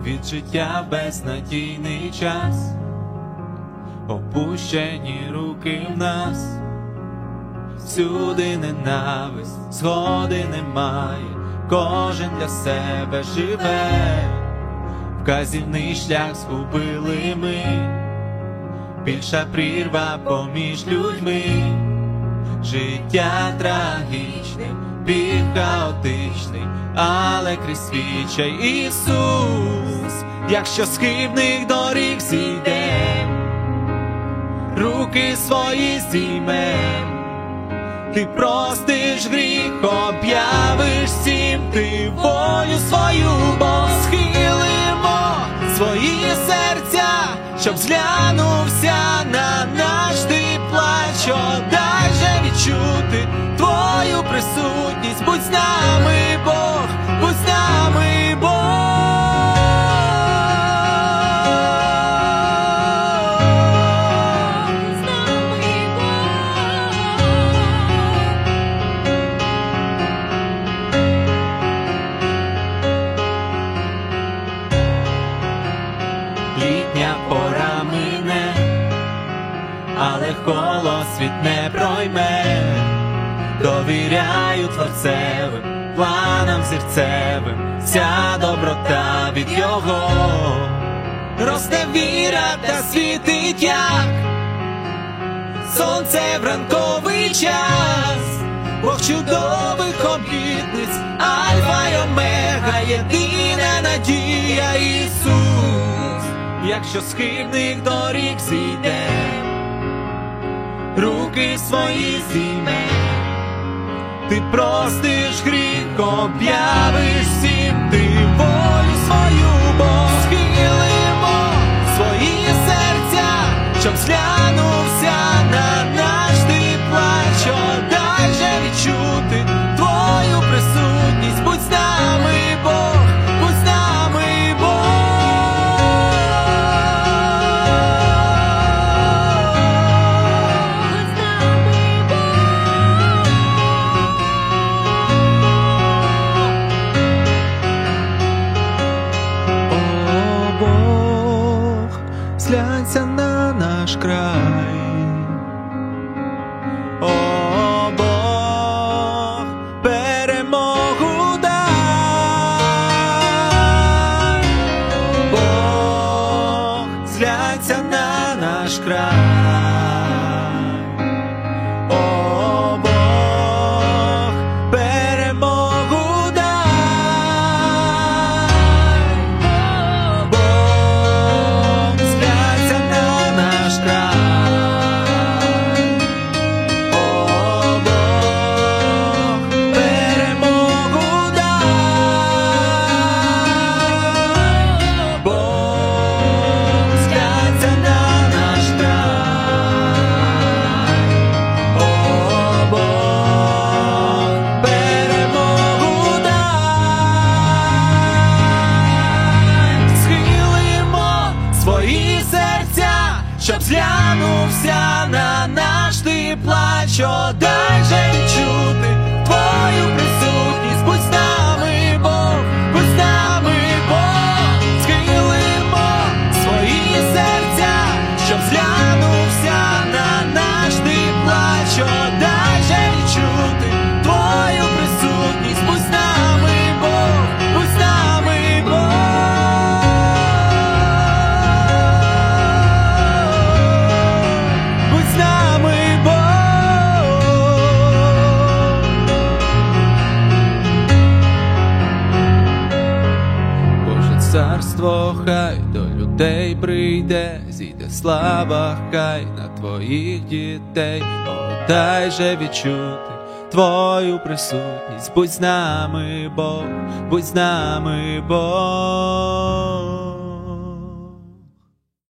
від життя в безнадійний час, опущені руки в нас, всюди ненависть, згоди немає, кожен для себе живе, вказівний шлях згубили ми, більша прірва поміж людьми, життя трагічне, біг хаотичний, але крізь свічай Ісус, якщо з хибних доріг зійдем, руки свої здіймем, ти простиш гріх, об'явиш всім ти волю свою, бо схилимо свої серця, щоб зглянувся на наш ти плач, дай же відчути твою присутність, будь з нами Бог, будь з нами Бог. Літня пора мине, але холод світ не пройме, довіряю Творцевим планам зірцевим, вся доброта від Його, росте віра та світить як сонце в ранковий час, Бог чудових обітниць, Альфа й Омега, єдина надія Ісус, якщо з хибних доріг зійдем, руки свої здіймем, ти простиш гріх, об'явиш всім ти волю свою, бо схилимо свої серця, щоб зглянувся на наш ти плач, дай же відчути твою присутність, будь з нами Бог, будь з нами Бог. Зглянься на наш край, о Бог, перемогу дай, Бог, зглянься на наш край, о Бог, перемогу дай, Бог, зглянься на наш край, о Бог, перемогу дай, Бог, зглянься на наш край, о Бог, перемогу дай, схилимо свої серця, щоб зглянувся на наш ти плач, дай же відчути твою присутність, будь з нами Бог, будь з нами Бог, схилимо свої серця, щоб зглянувся на наш ти плач, дай же відчути твою присутність, будь з нами Бог, будь з нами Бог, будь з нами Бог. Боже царство хай до людей прийде, зійде слава хай на твоїх дітей, дай же відчути твою присутність, будь з нами Бог, будь з нами Бог.